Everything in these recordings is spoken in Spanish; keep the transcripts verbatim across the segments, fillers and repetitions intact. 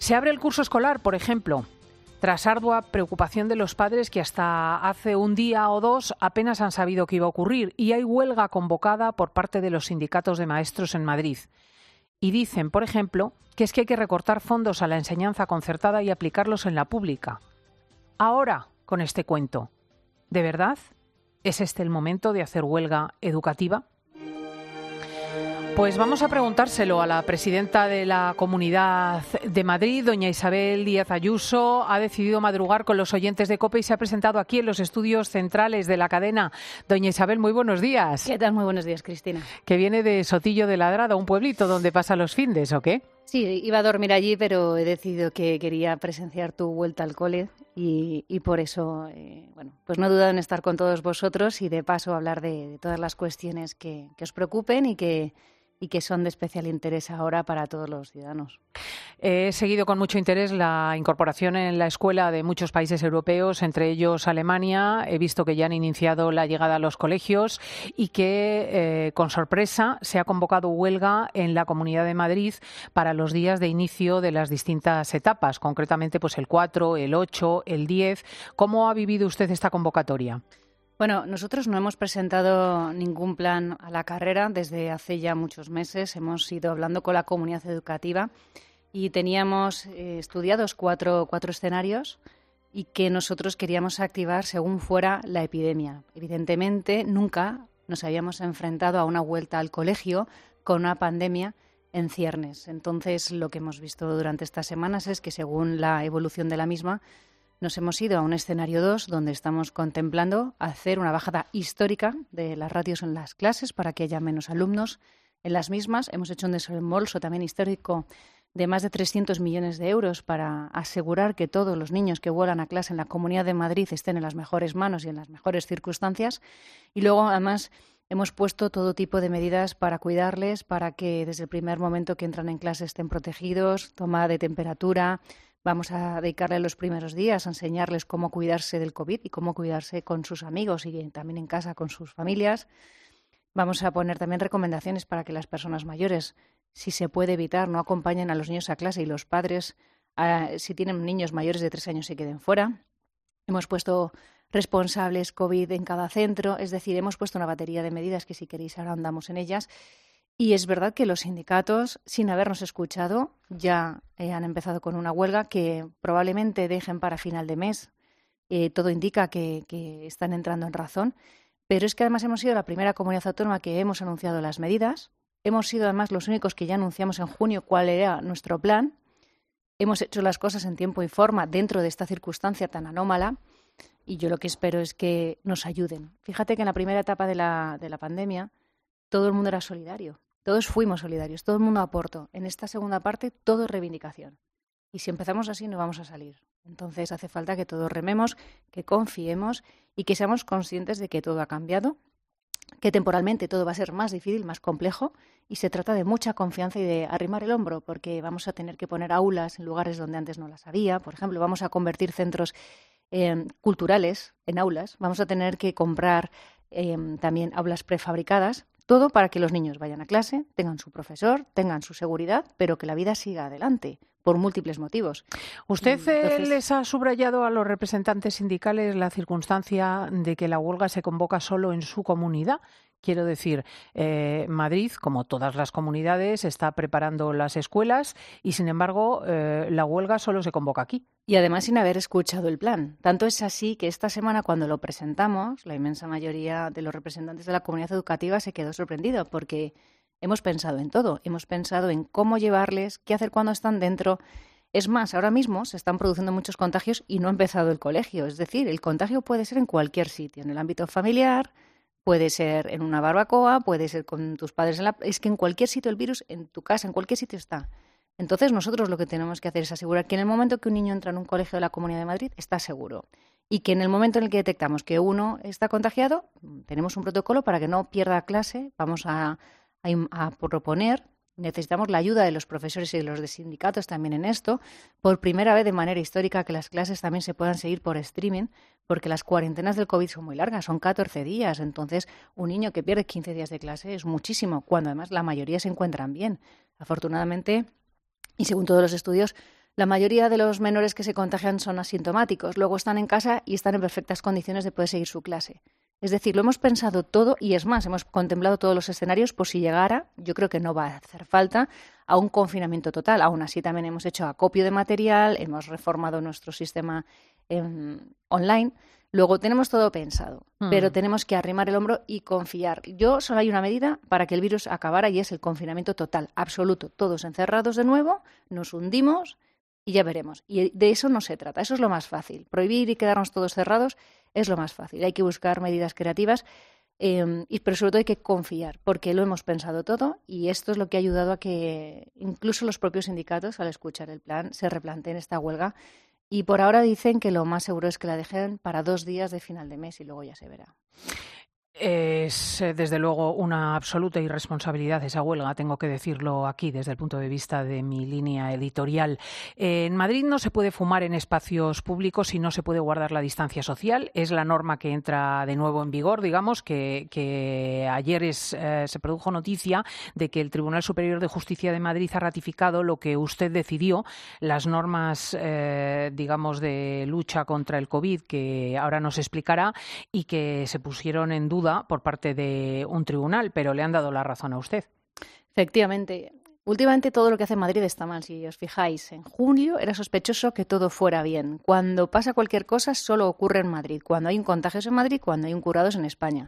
Se abre el curso escolar, por ejemplo, tras ardua preocupación de los padres que hasta hace un día o dos apenas han sabido qué iba a ocurrir, y hay huelga convocada por parte de los sindicatos de maestros en Madrid. Y dicen, por ejemplo, que es que hay que recortar fondos a la enseñanza concertada y aplicarlos en la pública. Ahora, con este cuento, ¿de verdad es este el momento de hacer huelga educativa? Pues vamos a preguntárselo a la presidenta de la Comunidad de Madrid, doña Isabel Díaz Ayuso. Ha decidido madrugar con los oyentes de COPE y se ha presentado aquí en los estudios centrales de la cadena. Doña Isabel, muy buenos días. ¿Qué tal? Muy buenos días, Cristina. Que viene de Sotillo de Ladrada, un pueblito donde pasa los findes, ¿o qué? Sí, iba a dormir allí, pero he decidido que quería presenciar tu vuelta al cole y, y por eso, eh, bueno, pues no he dudado en estar con todos vosotros y de paso hablar de, de todas las cuestiones que, que os preocupen y que y que son de especial interés ahora para todos los ciudadanos. He seguido con mucho interés la incorporación en la escuela de muchos países europeos, entre ellos Alemania. He visto que ya han iniciado la llegada a los colegios y que, eh, con sorpresa, se ha convocado huelga en la Comunidad de Madrid para los días de inicio de las distintas etapas, concretamente pues el cuatro, el ocho, el diez. ¿Cómo ha vivido usted esta convocatoria? Bueno, nosotros no hemos presentado ningún plan a la carrera desde hace ya muchos meses. Hemos ido hablando con la comunidad educativa y teníamos eh, estudiados cuatro, cuatro escenarios y que nosotros queríamos activar según fuera la epidemia. Evidentemente, nunca nos habíamos enfrentado a una vuelta al colegio con una pandemia en ciernes. Entonces, lo que hemos visto durante estas semanas es que según la evolución de la misma, nos hemos ido a un escenario dos donde estamos contemplando hacer una bajada histórica de las ratios en las clases para que haya menos alumnos en las mismas. Hemos hecho un desembolso también histórico de más de trescientos millones de euros para asegurar que todos los niños que vuelan a clase en la Comunidad de Madrid estén en las mejores manos y en las mejores circunstancias. Y luego, además, hemos puesto todo tipo de medidas para cuidarles, para que desde el primer momento que entran en clase estén protegidos, toma de temperatura. Vamos a dedicarle los primeros días a enseñarles cómo cuidarse del COVID y cómo cuidarse con sus amigos y también en casa con sus familias. Vamos a poner también recomendaciones para que las personas mayores, si se puede evitar, no acompañen a los niños a clase y los padres, eh, si tienen niños mayores de tres años, se queden fuera. Hemos puesto responsables COVID en cada centro, es decir, hemos puesto una batería de medidas que si queréis ahora andamos en ellas. Y es verdad que los sindicatos, sin habernos escuchado, ya eh, han empezado con una huelga que probablemente dejen para final de mes. Eh, todo indica que, que están entrando en razón. Pero es que además hemos sido la primera comunidad autónoma que hemos anunciado las medidas. Hemos sido además los únicos que ya anunciamos en junio cuál era nuestro plan. Hemos hecho las cosas en tiempo y forma dentro de esta circunstancia tan anómala. Y yo lo que espero es que nos ayuden. Fíjate que en la primera etapa de la, de la pandemia todo el mundo era solidario. Todos fuimos solidarios, todo el mundo aportó. En esta segunda parte, todo es reivindicación. Y si empezamos así, no vamos a salir. Entonces, hace falta que todos rememos, que confiemos y que seamos conscientes de que todo ha cambiado, que temporalmente todo va a ser más difícil, más complejo, y se trata de mucha confianza y de arrimar el hombro, porque vamos a tener que poner aulas en lugares donde antes no las había. Por ejemplo, vamos a convertir centros eh, culturales en aulas. Vamos a tener que comprar eh, también aulas prefabricadas. Todo para que los niños vayan a clase, tengan su profesor, tengan su seguridad, pero que la vida siga adelante por múltiples motivos. ¿Usted Entonces, les ha subrayado a los representantes sindicales la circunstancia de que la huelga se convoca solo en su comunidad? Quiero decir, eh, Madrid, como todas las comunidades, está preparando las escuelas y, sin embargo, eh, la huelga solo se convoca aquí. Y además sin haber escuchado el plan. Tanto es así que esta semana, cuando lo presentamos, la inmensa mayoría de los representantes de la comunidad educativa se quedó sorprendida porque hemos pensado en todo. Hemos pensado en cómo llevarles, qué hacer cuando están dentro. Es más, ahora mismo se están produciendo muchos contagios y no ha empezado el colegio. Es decir, el contagio puede ser en cualquier sitio, en el ámbito familiar, puede ser en una barbacoa, puede ser con tus padres en la... Es que en cualquier sitio el virus, en tu casa, en cualquier sitio está. Entonces nosotros lo que tenemos que hacer es asegurar que en el momento que un niño entra en un colegio de la Comunidad de Madrid está seguro y que en el momento en el que detectamos que uno está contagiado, tenemos un protocolo para que no pierda clase. Vamos a, a, a proponer, necesitamos la ayuda de los profesores y de los de sindicatos también en esto, por primera vez de manera histórica que las clases también se puedan seguir por streaming, porque las cuarentenas del COVID son muy largas, son catorce días, entonces un niño que pierde quince días de clase es muchísimo, cuando además la mayoría se encuentran bien. Afortunadamente, y según todos los estudios, La mayoría de los menores que se contagian son asintomáticos, luego están en casa y están en perfectas condiciones de poder seguir su clase. Es decir, lo hemos pensado todo y es más, hemos contemplado todos los escenarios por si llegara, yo creo que no va a hacer falta, a un confinamiento total. Aún así también hemos hecho acopio de material, hemos reformado nuestro sistema eh, online. Luego tenemos todo pensado, mm. pero tenemos que arrimar el hombro y confiar. Yo solo hay una medida para que el virus acabara y es el confinamiento total, absoluto. Todos encerrados de nuevo, nos hundimos y ya veremos. Y de eso no se trata, eso es lo más fácil. Prohibir y quedarnos todos cerrados es lo más fácil. Hay que buscar medidas creativas, eh, y, pero sobre todo hay que confiar, porque lo hemos pensado todo y esto es lo que ha ayudado a que incluso los propios sindicatos, al escuchar el plan, se replanteen esta huelga. Y por ahora dicen que lo más seguro es que la dejen para dos días de final de mes y luego ya se verá. Es, desde luego, una absoluta irresponsabilidad esa huelga, tengo que decirlo aquí desde el punto de vista de mi línea editorial. En Madrid no se puede fumar en espacios públicos y no se puede guardar la distancia social. Es la norma que entra de nuevo en vigor, digamos, que, que ayer es, eh, se produjo noticia de que el Tribunal Superior de Justicia de Madrid ha ratificado lo que usted decidió, las normas, eh, digamos, de lucha contra el COVID, que ahora nos explicará, y que se pusieron en duda por parte de un tribunal, pero le han dado la razón a usted. Efectivamente. Últimamente todo lo que hace Madrid está mal. Si os fijáis, en julio era sospechoso que todo fuera bien. Cuando pasa cualquier cosa solo ocurre en Madrid. Cuando hay un contagio es en Madrid, cuando hay un curado es en España.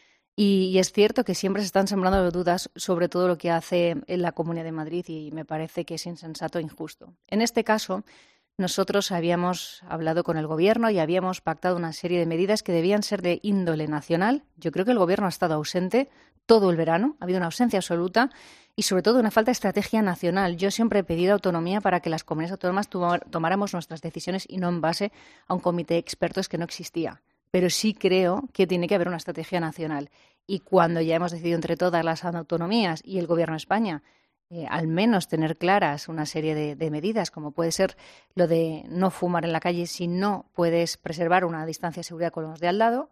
Y, y es cierto que siempre se están sembrando dudas sobre todo lo que hace en la Comunidad de Madrid y me parece que es insensato e injusto. En este caso, nosotros habíamos hablado con el Gobierno y habíamos pactado una serie de medidas que debían ser de índole nacional. Yo creo que el Gobierno ha estado ausente todo el verano, ha habido una ausencia absoluta y sobre todo una falta de estrategia nacional. Yo siempre he pedido autonomía para que las comunidades autónomas tomáramos nuestras decisiones y no en base a un comité de expertos que no existía. Pero sí creo que tiene que haber una estrategia nacional. Y cuando ya hemos decidido entre todas las autonomías y el Gobierno de España, Eh, al menos tener claras una serie de, de medidas, como puede ser lo de no fumar en la calle si no puedes preservar una distancia de seguridad con los de al lado,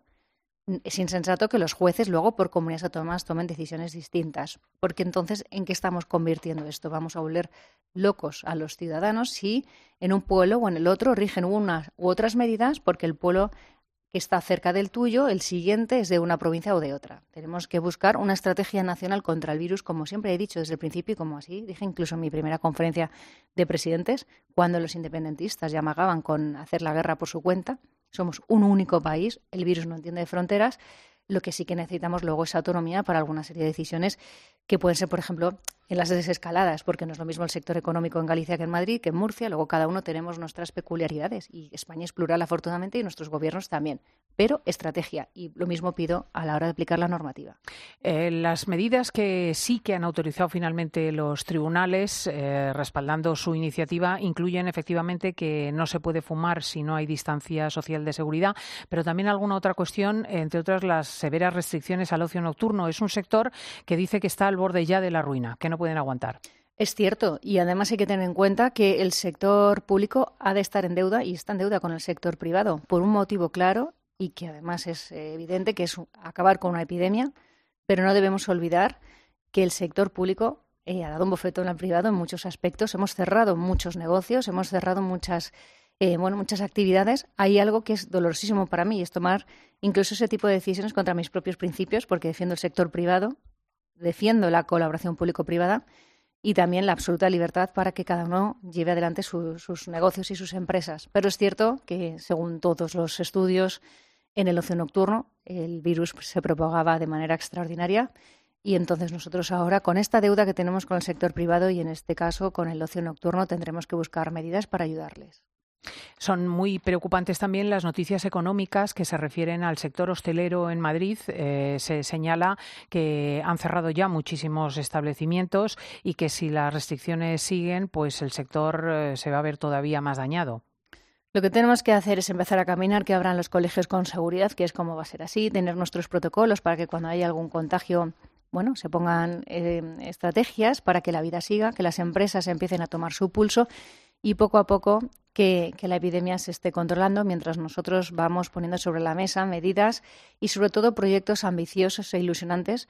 es insensato que los jueces luego por comunidades autónomas tomen decisiones distintas, porque entonces ¿en qué estamos convirtiendo esto? Vamos a volver locos a los ciudadanos si en un pueblo o en el otro rigen unas u otras medidas porque el pueblo que está cerca del tuyo, el siguiente es de una provincia o de otra. Tenemos que buscar una estrategia nacional contra el virus, como siempre he dicho desde el principio y como así dije incluso en mi primera conferencia de presidentes, cuando los independentistas ya amagaban con hacer la guerra por su cuenta. Somos un único país, el virus no entiende de fronteras. Lo que sí que necesitamos luego es autonomía para alguna serie de decisiones que pueden ser, por ejemplo, en las desescaladas, porque no es lo mismo el sector económico en Galicia que en Madrid, que en Murcia. Luego cada uno tenemos nuestras peculiaridades y España es plural afortunadamente y nuestros gobiernos también. Pero estrategia y lo mismo pido a la hora de aplicar la normativa. Eh, las medidas que sí que han autorizado finalmente los tribunales, eh, respaldando su iniciativa, incluyen efectivamente que no se puede fumar si no hay distancia social de seguridad, pero también alguna otra cuestión, entre otras las severas restricciones al ocio nocturno. Es un sector que dice que está al borde ya de la ruina, que no pueden aguantar. Es cierto, y además hay que tener en cuenta que el sector público ha de estar en deuda y está en deuda con el sector privado por un motivo claro y que además es evidente, que es acabar con una epidemia, pero no debemos olvidar que el sector público eh, ha dado un bofetón al privado en muchos aspectos. Hemos cerrado muchos negocios, hemos cerrado muchas, eh, bueno, muchas actividades. Hay algo que es dolorosísimo para mí y es tomar incluso ese tipo de decisiones contra mis propios principios, porque defiendo el sector privado, defiendo la colaboración público-privada y también la absoluta libertad para que cada uno lleve adelante su, sus negocios y sus empresas. Pero es cierto que, según todos los estudios, en el ocio nocturno el virus se propagaba de manera extraordinaria y entonces nosotros ahora, con esta deuda que tenemos con el sector privado y en este caso con el ocio nocturno, tendremos que buscar medidas para ayudarles. Son muy preocupantes también las noticias económicas que se refieren al sector hostelero en Madrid. Eh, se señala que han cerrado ya muchísimos establecimientos y que si las restricciones siguen, pues el sector eh, se va a ver todavía más dañado. Lo que tenemos que hacer es empezar a caminar, que abran los colegios con seguridad, que es como va a ser así, tener nuestros protocolos para que cuando haya algún contagio, bueno, se pongan eh, estrategias para que la vida siga, que las empresas empiecen a tomar su pulso y poco a poco que, que la epidemia se esté controlando mientras nosotros vamos poniendo sobre la mesa medidas y sobre todo proyectos ambiciosos e ilusionantes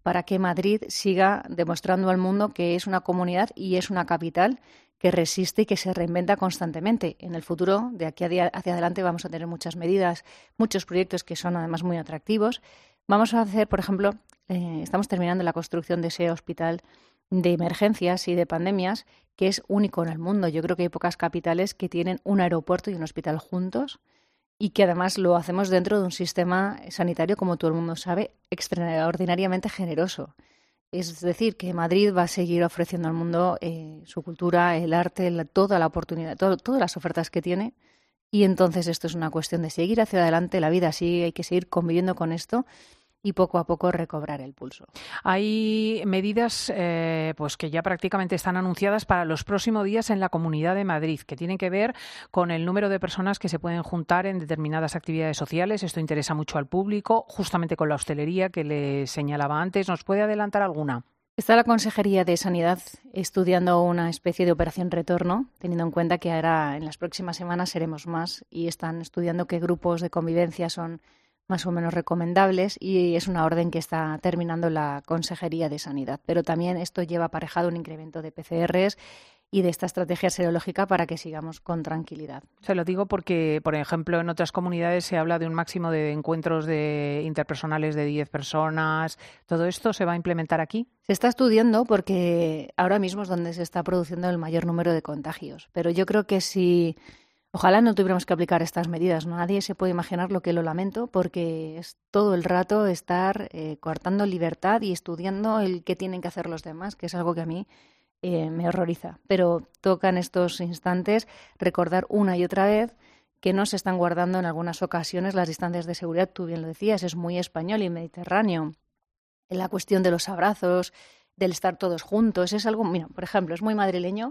para que Madrid siga demostrando al mundo que es una comunidad y es una capital que resiste y que se reinventa constantemente. En el futuro, de aquí hacia adelante, vamos a tener muchas medidas, muchos proyectos que son además muy atractivos. Vamos a hacer, por ejemplo, eh, estamos terminando la construcción de ese hospital de emergencias y de pandemias que es único en el mundo. Yo creo que hay pocas capitales que tienen un aeropuerto y un hospital juntos y que además lo hacemos dentro de un sistema sanitario, como todo el mundo sabe, extraordinariamente generoso. Es decir, que Madrid va a seguir ofreciendo al mundo eh, su cultura, el arte, la, toda la oportunidad, todo, todas las ofertas que tiene. Y entonces esto es una cuestión de seguir hacia adelante la vida. Sí, hay que seguir conviviendo con esto y poco a poco recobrar el pulso. Hay medidas eh, pues que ya prácticamente están anunciadas para los próximos días en la Comunidad de Madrid, que tienen que ver con el número de personas que se pueden juntar en determinadas actividades sociales. Esto interesa mucho al público, justamente con la hostelería que le señalaba antes. ¿Nos puede adelantar alguna? Está la Consejería de Sanidad estudiando una especie de operación retorno, teniendo en cuenta que ahora en las próximas semanas seremos más, y están estudiando qué grupos de convivencia son más o menos recomendables, y es una orden que está terminando la Consejería de Sanidad. Pero también esto lleva aparejado un incremento de P C Rs y de esta estrategia serológica para que sigamos con tranquilidad. Se lo digo porque, por ejemplo, en otras comunidades se habla de un máximo de encuentros de interpersonales de diez personas. ¿Todo esto se va a implementar aquí? Se está estudiando porque ahora mismo es donde se está produciendo el mayor número de contagios. Pero yo creo que si... Ojalá no tuviéramos que aplicar estas medidas. Nadie se puede imaginar lo que lo lamento, porque es todo el rato estar eh, coartando libertad y estudiando el qué tienen que hacer los demás, que es algo que a mí eh, me horroriza. Pero toca en estos instantes recordar una y otra vez que no se están guardando en algunas ocasiones las distancias de seguridad. Tú bien lo decías, es muy español y mediterráneo. En la cuestión de los abrazos, del estar todos juntos, es algo, mira, por ejemplo, es muy madrileño.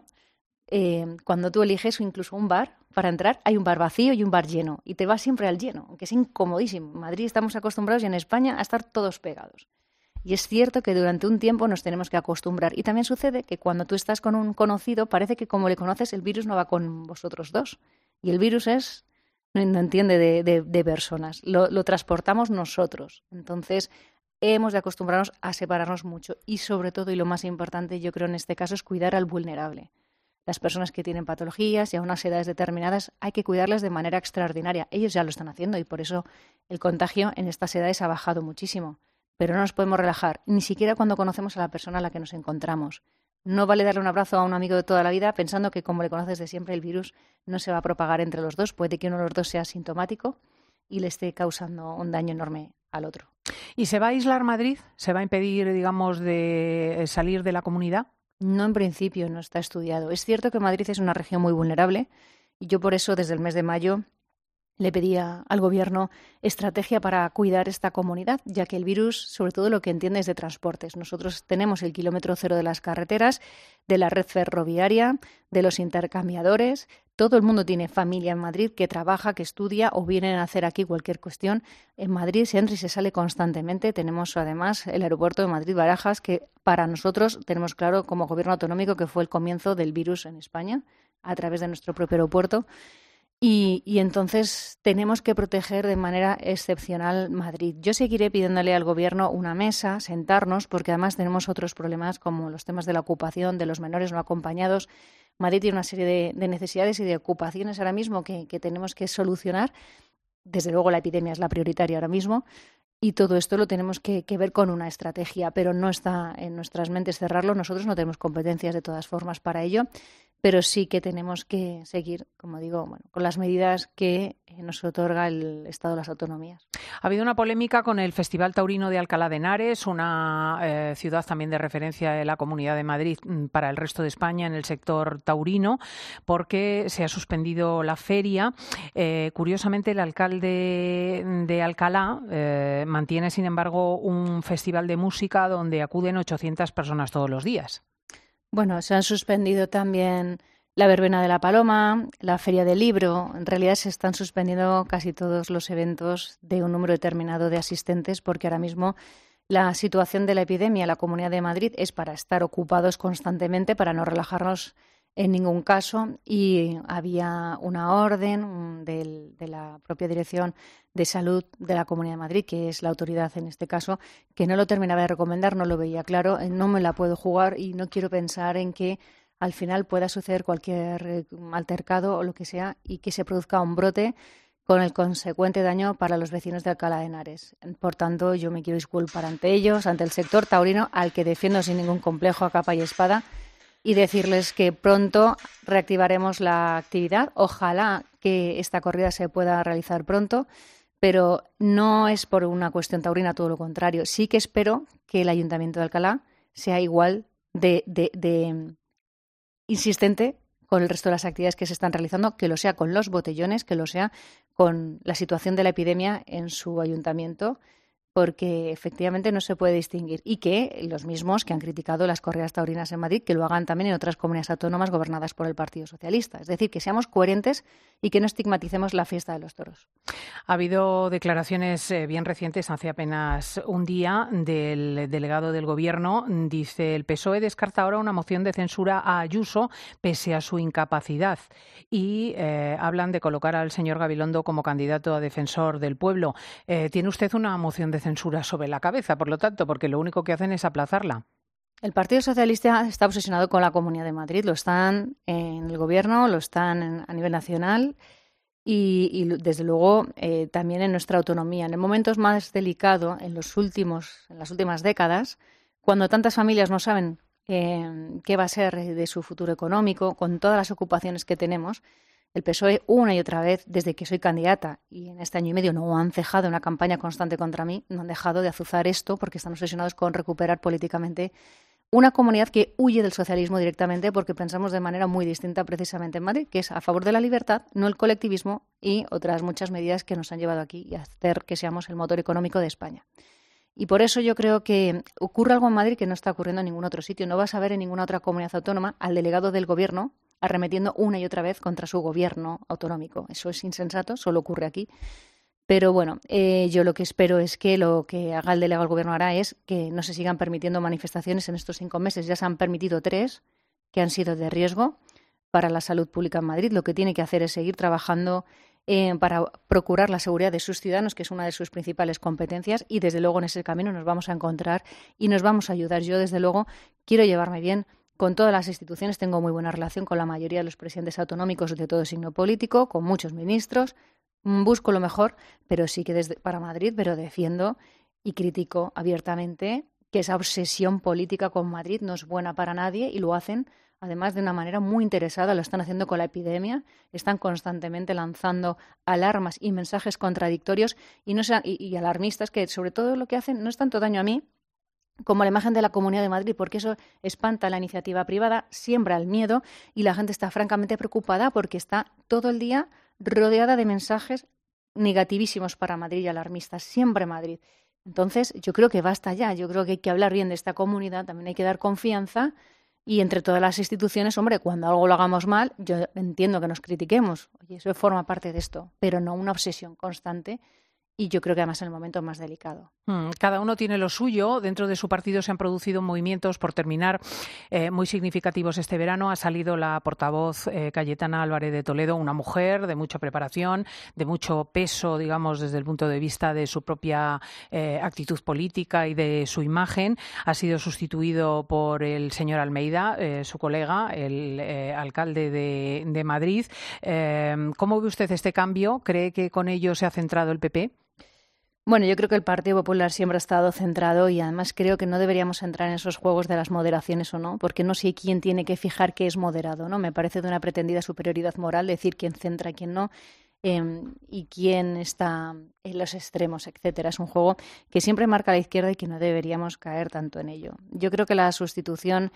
Eh, cuando tú eliges incluso un bar para entrar, hay un bar vacío y un bar lleno, y te vas siempre al lleno, aunque es incomodísimo. En Madrid estamos acostumbrados, y en España, a estar todos pegados. Y es cierto que durante un tiempo nos tenemos que acostumbrar. Y también sucede que cuando tú estás con un conocido, parece que como le conoces, el virus no va con vosotros dos. Y el virus es, no, no entiende de, de, de personas, lo, lo transportamos nosotros. Entonces hemos de acostumbrarnos a separarnos mucho. Y sobre todo, y lo más importante, yo creo en este caso, es cuidar al vulnerable. Las personas que tienen patologías y a unas edades determinadas hay que cuidarlas de manera extraordinaria. Ellos ya lo están haciendo y por eso el contagio en estas edades ha bajado muchísimo. Pero no nos podemos relajar, ni siquiera cuando conocemos a la persona a la que nos encontramos. No vale darle un abrazo a un amigo de toda la vida pensando que como le conoces de siempre el virus no se va a propagar entre los dos. Puede que uno de los dos sea asintomático y le esté causando un daño enorme al otro. ¿Y se va a aislar Madrid? ¿Se va a impedir, digamos, de salir de la comunidad? No, en principio no está estudiado. Es cierto que Madrid es una región muy vulnerable y yo por eso desde el mes de mayo le pedía al Gobierno estrategia para cuidar esta comunidad, ya que el virus, sobre todo lo que entiende es de transportes. Nosotros tenemos el kilómetro cero de las carreteras, de la red ferroviaria, de los intercambiadores. Todo el mundo tiene familia en Madrid que trabaja, que estudia o vienen a hacer aquí cualquier cuestión. En Madrid se entra y se sale constantemente. Tenemos además el aeropuerto de Madrid-Barajas, que para nosotros tenemos claro como Gobierno autonómico que fue el comienzo del virus en España a través de nuestro propio aeropuerto. Y, y entonces tenemos que proteger de manera excepcional Madrid. Yo seguiré pidiéndole al Gobierno una mesa, sentarnos, porque además tenemos otros problemas como los temas de la ocupación, de los menores no acompañados. Madrid tiene una serie de, de necesidades y de ocupaciones ahora mismo que, que tenemos que solucionar. Desde luego la epidemia es la prioritaria ahora mismo y todo esto lo tenemos que, que ver con una estrategia, pero no está en nuestras mentes cerrarlo. Nosotros no tenemos competencias de todas formas para ello, pero sí que tenemos que seguir, como digo, bueno, con las medidas que nos otorga el Estado de las Autonomías. Ha habido una polémica con el Festival Taurino de Alcalá de Henares, una eh, ciudad también de referencia de la Comunidad de Madrid para el resto de España en el sector taurino, porque se ha suspendido la feria. Eh, curiosamente, el alcalde de Alcalá eh, mantiene, sin embargo, un festival de música donde acuden ochocientas personas todos los días. Bueno, se han suspendido también la verbena de la Paloma, la feria del libro. En realidad se están suspendiendo casi todos los eventos de un número determinado de asistentes porque ahora mismo la situación de la epidemia en la Comunidad de Madrid es para estar ocupados constantemente, para no relajarnos en ningún caso, y había una orden del, de la propia Dirección de Salud de la Comunidad de Madrid, que es la autoridad en este caso, que no lo terminaba de recomendar, no lo veía claro, no me la puedo jugar y no quiero pensar en que al final pueda suceder cualquier altercado o lo que sea y que se produzca un brote con el consecuente daño para los vecinos de Alcalá de Henares. Por tanto, yo me quiero disculpar ante ellos, ante el sector taurino, al que defiendo sin ningún complejo a capa y espada, y decirles que pronto reactivaremos la actividad. Ojalá que esta corrida se pueda realizar pronto, pero no es por una cuestión taurina, todo lo contrario. Sí que espero que el Ayuntamiento de Alcalá sea igual de, de, de insistente con el resto de las actividades que se están realizando, que lo sea con los botellones, que lo sea con la situación de la epidemia en su ayuntamiento, porque efectivamente no se puede distinguir. Y que los mismos que han criticado las corridas taurinas en Madrid, que lo hagan también en otras comunidades autónomas gobernadas por el Partido Socialista. Es decir, que seamos coherentes y que no estigmaticemos la fiesta de los toros. Ha habido declaraciones eh, bien recientes, hace apenas un día, del delegado del Gobierno. Dice, el P S O E descarta ahora una moción de censura a Ayuso pese a su incapacidad. Y eh, hablan de colocar al señor Gabilondo como candidato a defensor del pueblo. Eh, ¿Tiene usted una moción de censura sobre la cabeza, por lo tanto, porque lo único que hacen es aplazarla? El Partido Socialista está obsesionado con la Comunidad de Madrid. Lo están en el Gobierno, lo están en, a nivel nacional y, y desde luego, eh, también en nuestra autonomía. En el momento más delicado, en, los últimos, en las últimas décadas, cuando tantas familias no saben eh, qué va a ser de su futuro económico, con todas las ocupaciones que tenemos, el P S O E una y otra vez, desde que soy candidata, y en este año y medio no han cejado una campaña constante contra mí, no han dejado de azuzar esto porque están obsesionados con recuperar políticamente una comunidad que huye del socialismo directamente porque pensamos de manera muy distinta precisamente en Madrid, que es a favor de la libertad, no el colectivismo y otras muchas medidas que nos han llevado aquí y a hacer que seamos el motor económico de España. Y por eso yo creo que ocurre algo en Madrid que no está ocurriendo en ningún otro sitio. No vas a ver en ninguna otra comunidad autónoma al delegado del Gobierno arremetiendo una y otra vez contra su gobierno autonómico. Eso es insensato, solo ocurre aquí. Pero bueno, eh, yo lo que espero es que lo que haga el delegado del Gobierno hará es que no se sigan permitiendo manifestaciones en estos cinco meses. Ya se han permitido tres que han sido de riesgo para la salud pública en Madrid. Lo que tiene que hacer es seguir trabajando eh, para procurar la seguridad de sus ciudadanos, que es una de sus principales competencias, y desde luego en ese camino nos vamos a encontrar y nos vamos a ayudar. Yo desde luego quiero llevarme bien con todas las instituciones, tengo muy buena relación con la mayoría de los presidentes autonómicos de todo signo político, con muchos ministros, busco lo mejor, pero sí que desde para Madrid, pero defiendo y critico abiertamente que esa obsesión política con Madrid no es buena para nadie y lo hacen además de una manera muy interesada, lo están haciendo con la epidemia, están constantemente lanzando alarmas y mensajes contradictorios y, no sean, y, y alarmistas que sobre todo lo que hacen no es tanto daño a mí como la imagen de la Comunidad de Madrid, porque eso espanta la iniciativa privada, siembra el miedo y la gente está francamente preocupada porque está todo el día rodeada de mensajes negativísimos para Madrid y alarmistas, siempre Madrid. Entonces, yo creo que basta ya, yo creo que hay que hablar bien de esta comunidad, también hay que dar confianza y entre todas las instituciones, hombre, cuando algo lo hagamos mal, yo entiendo que nos critiquemos, oye, eso forma parte de esto, pero no una obsesión constante. Y yo creo que además en el momento más delicado. Cada uno tiene lo suyo. Dentro de su partido se han producido movimientos, por terminar, eh, muy significativos este verano. Ha salido la portavoz eh, Cayetana Álvarez de Toledo, una mujer de mucha preparación, de mucho peso, digamos, desde el punto de vista de su propia eh, actitud política y de su imagen. Ha sido sustituido por el señor Almeida, eh, su colega, el eh, alcalde de, de Madrid. Eh, ¿Cómo ve usted este cambio? ¿Cree que con ello se ha centrado el P P? Bueno, yo creo que el Partido Popular siempre ha estado centrado y además creo que no deberíamos entrar en esos juegos de las moderaciones o no, porque no sé quién tiene que fijar qué es moderado, ¿no? Me parece de una pretendida superioridad moral decir quién centra y quién no eh, y quién está en los extremos, etcétera. Es un juego que siempre marca a la izquierda y que no deberíamos caer tanto en ello. Yo creo que la sustitución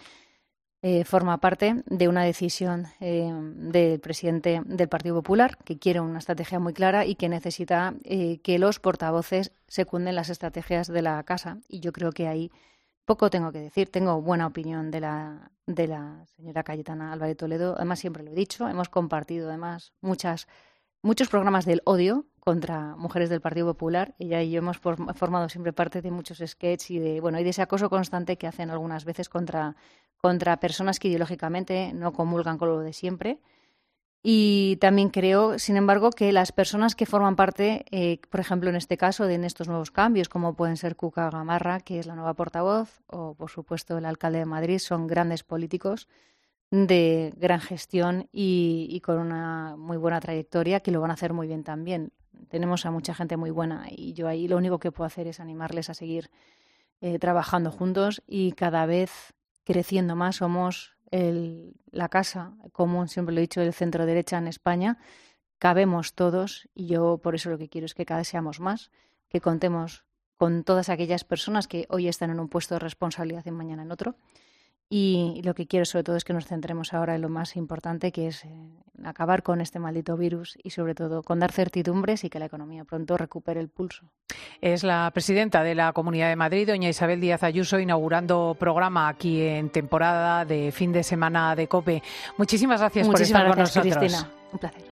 Eh, forma parte de una decisión eh, del presidente del Partido Popular, que quiere una estrategia muy clara y que necesita eh, que los portavoces secunden las estrategias de la casa. Y yo creo que ahí poco tengo que decir. Tengo buena opinión de la, de la señora Cayetana Álvarez de Toledo. Además, siempre lo he dicho, hemos compartido además muchas, muchos programas del odio contra mujeres del Partido Popular. Ella y yo hemos formado siempre parte de muchos sketches y de, bueno, y de ese acoso constante que hacen algunas veces contra, contra personas que ideológicamente no comulgan con lo de siempre. Y también creo, sin embargo, que las personas que forman parte, eh, por ejemplo, en este caso, de en estos nuevos cambios, como pueden ser Cuca Gamarra, que es la nueva portavoz, o, por supuesto, el alcalde de Madrid, son grandes políticos de gran gestión y, y con una muy buena trayectoria, que lo van a hacer muy bien también. Tenemos a mucha gente muy buena y yo ahí lo único que puedo hacer es animarles a seguir eh, trabajando juntos y cada vez creciendo más. Somos el, la casa común, siempre lo he dicho, del centro derecha en España. Cabemos todos y yo por eso lo que quiero es que cada vez seamos más, que contemos con todas aquellas personas que hoy están en un puesto de responsabilidad y mañana en otro. Y lo que quiero sobre todo es que nos centremos ahora en lo más importante, que es eh, acabar con este maldito virus y sobre todo con dar certidumbres y que la economía pronto recupere el pulso. Es la presidenta de la Comunidad de Madrid, doña Isabel Díaz Ayuso, inaugurando programa aquí en temporada de fin de semana de COPE. Muchísimas gracias Muchísimas por estar gracias, con nosotros. Cristina. Un placer.